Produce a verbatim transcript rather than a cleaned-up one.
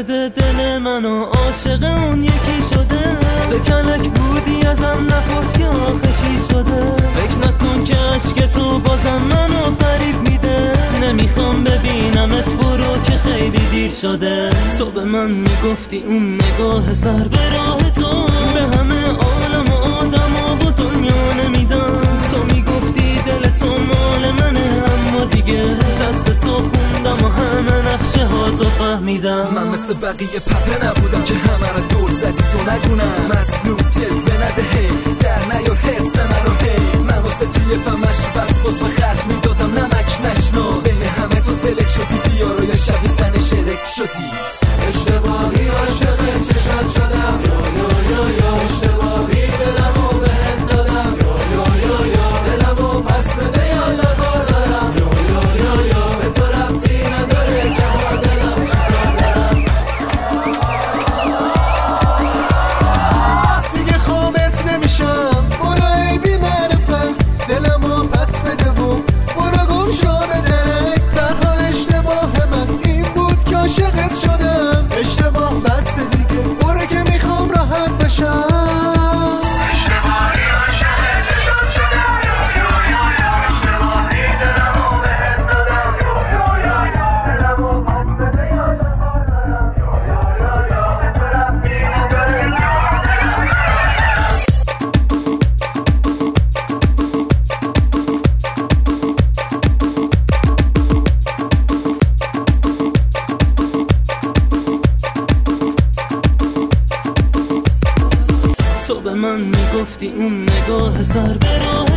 بده دل منو عاشق اون یکی شده. تو کلک بودی ازم نپرس که آخه چی شده. فکر نکن که عشق تو بازم منو فریب میده. نمیخوام ببینمت برو که خیلی دیر شده. تو به من میگفتی اون نگاه سر به راه تو به همه عالم و آدم و دنیا نمیدن. تو میگفتی دل تو مال منه اما دیگه دست تو خوندم و همه نقشه ها تو فهمیدم. من مثل بقیه پپه نبودم که همه رو دور زدی تو ندونم. مظلوم جلوه نده هی در نیار حس منو هی. من واسه جیفمش بس باز به خرج میدادم نمک نشنا. بین همه تو سلک شدی بیا رو یا شبی زن شرک شدی. اشتباهی عاشق چشات شدم یا یا یا یا. اشتباهی دلمو بهت دادم یا یا یا یا. دلمو پس بده یا لبا دارم یا یا یا یا. به تو ربطی نداره که با دلم چیکار دارم. دیگه خوابت نمیشم برو ای بی معرفت. دلمو پس بده و برو گم شو به درک. تنها اشتباه من این بود که عاشقت شدم. اشتباه بس دیگه برو که میخوام راحت بشم. اشتباهی عاشقت چشات شدم یا یا یا یا. اشتباهی دلمو بهت دادم یا یا یا یا. دلمو پس بده یا لبا دارم یا یا یا یا. به تو ربطی نداره که با دلم تو به من میگفتی اون نگاه سر به راه